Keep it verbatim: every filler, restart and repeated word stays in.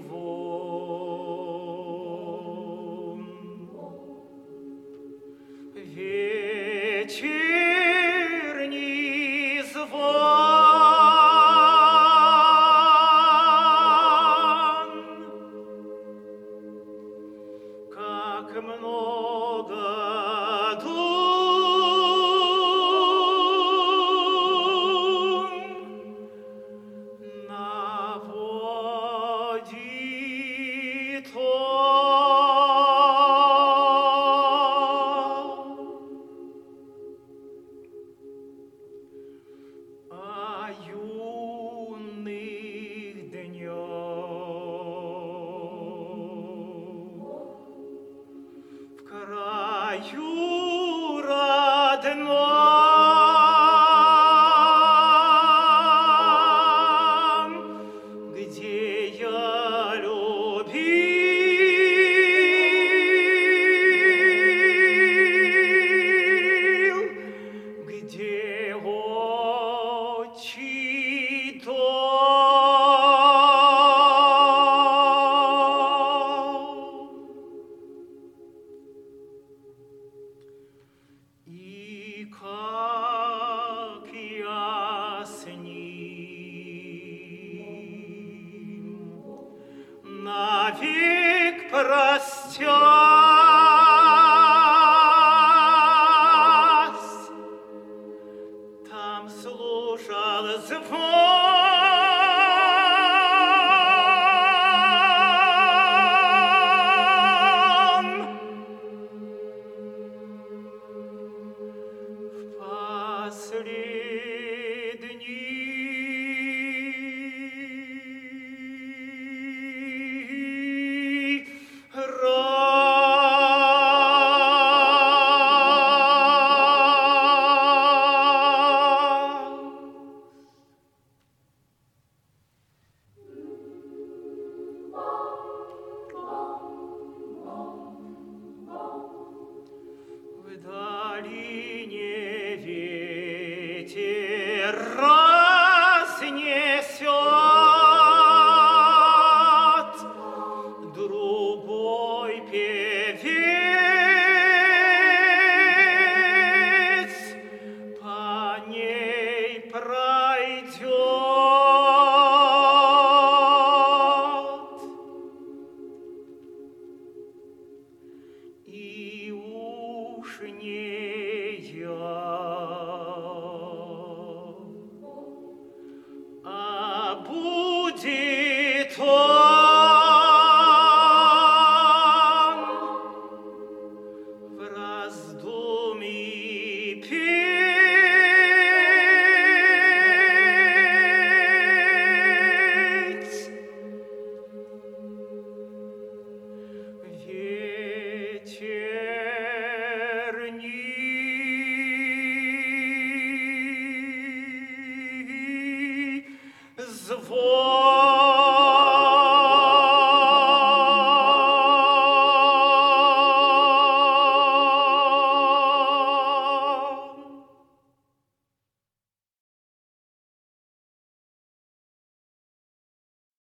звон. Вечерний звон. Как много дум наводит он. О юных днём в краю родном, где я любил, где отчий дом. И как я с ним навек простёрсь, там слушал звон. В последний раз. В долине ветер разнесет, другой певец по ней пройдет. И уж не я, а будет он.